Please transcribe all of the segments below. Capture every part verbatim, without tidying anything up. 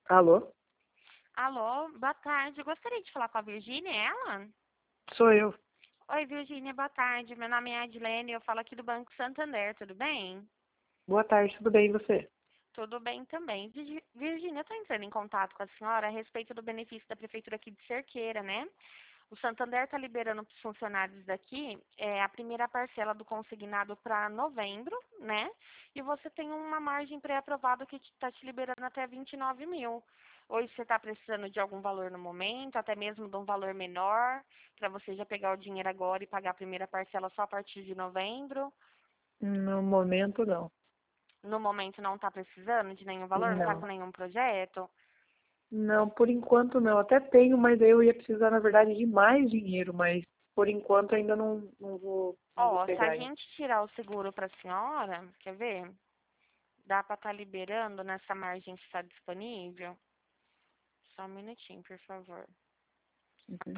Alô? Alô, boa tarde. Eu gostaria de falar com a Virgínia, é ela? Sou eu. Oi, Virgínia, boa tarde. Meu nome é Adilene, eu falo aqui do Banco Santander, tudo bem? Boa tarde, tudo bem e você? Tudo bem também. Virgi- Virgínia, eu estou entrando em contato com a senhora a respeito do benefício da Prefeitura aqui de Cerqueira, né? O Santander está liberando para os funcionários daqui é, a primeira parcela do consignado para novembro, né? E você tem uma margem pré-aprovada que está te liberando até vinte e nove mil. Hoje você está precisando de algum valor no momento, até mesmo de um valor menor, para você já pegar o dinheiro agora e pagar a primeira parcela só a partir de novembro. No momento, não. No momento não está precisando de nenhum valor, não está Não. com nenhum projeto. Não, por enquanto não. Até tenho, mas aí eu ia precisar, na verdade, de mais dinheiro, mas por enquanto ainda não, não vou, não vou Ó, se a pegar ainda. gente tirar o seguro para a senhora, quer ver? Dá para estar liberando nessa margem que está disponível? Só um minutinho, por favor. Uhum.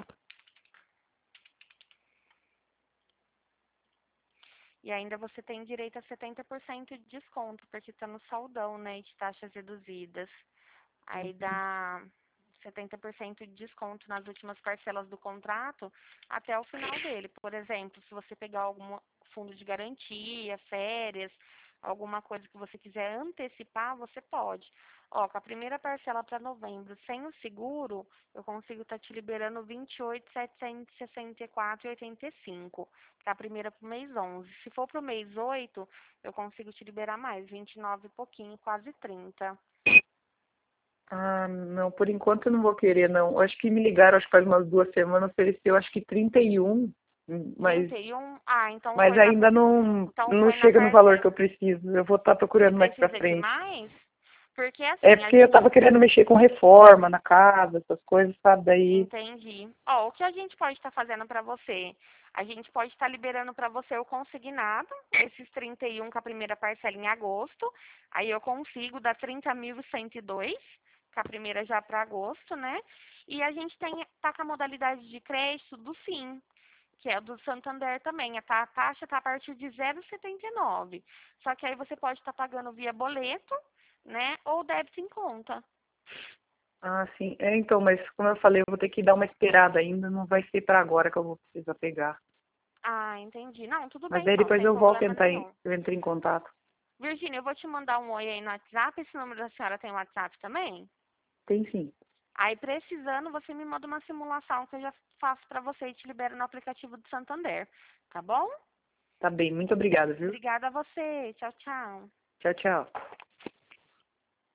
E ainda você tem direito a setenta por cento de desconto, porque está no saldão, né, de taxas reduzidas. Aí dá setenta por cento de desconto nas últimas parcelas do contrato até o final dele. Por exemplo, se você pegar algum fundo de garantia, férias, alguma coisa que você quiser antecipar, você pode. Ó, com a primeira parcela para novembro, sem o seguro, eu consigo estar te liberando vinte e oito mil setecentos e sessenta e quatro reais e oitenta e cinco. Para a primeira para o mês onze. Se for para o mês oito, eu consigo te liberar mais, vinte e nove e pouquinho, quase trinta. Ah, não, por enquanto eu não vou querer, não. Eu acho que me ligaram, acho que faz umas duas semanas, ofereceu acho que trinta e um, mas, trinta e um? Ah, então mas foi na, ainda não, então não foi na chega no valor que parcela. eu preciso. Eu vou estar Você procurando mais pra precisa de frente. mais? Porque É assim, a porque eu gente tava querendo mexer com reforma na casa, essas coisas, sabe? Daí, entendi. Ó, o que a gente pode estar fazendo para você? A gente pode estar liberando para você o consignado, esses trinta e um com a primeira parcela em agosto. Aí eu consigo dar trinta mil e cento e dois, com a primeira já para agosto, né? E a gente tem tá com a modalidade de crédito do Sim, que é o do Santander também. A ta- taxa está a partir de zero vírgula setenta e nove. Só que aí você pode estar pagando via boleto, né? Ou débito em conta. ah, sim. É, então, mas como eu falei, eu vou ter que dar uma esperada ainda, não vai ser para agora que eu vou precisar pegar. Ah, entendi. Não, tudo Mas bem daí então, depois sem eu volto a problema entrar em, nenhum. eu entro em contato. Virgínia, eu vou te mandar um oi aí no WhatsApp. Esse número da senhora tem WhatsApp também? Tem sim. Aí, precisando, você me manda uma simulação que eu já faço pra você e te libero no aplicativo do Santander. Tá bom? Tá bem, muito obrigada, viu? Obrigada a você. Tchau, tchau. Tchau, tchau.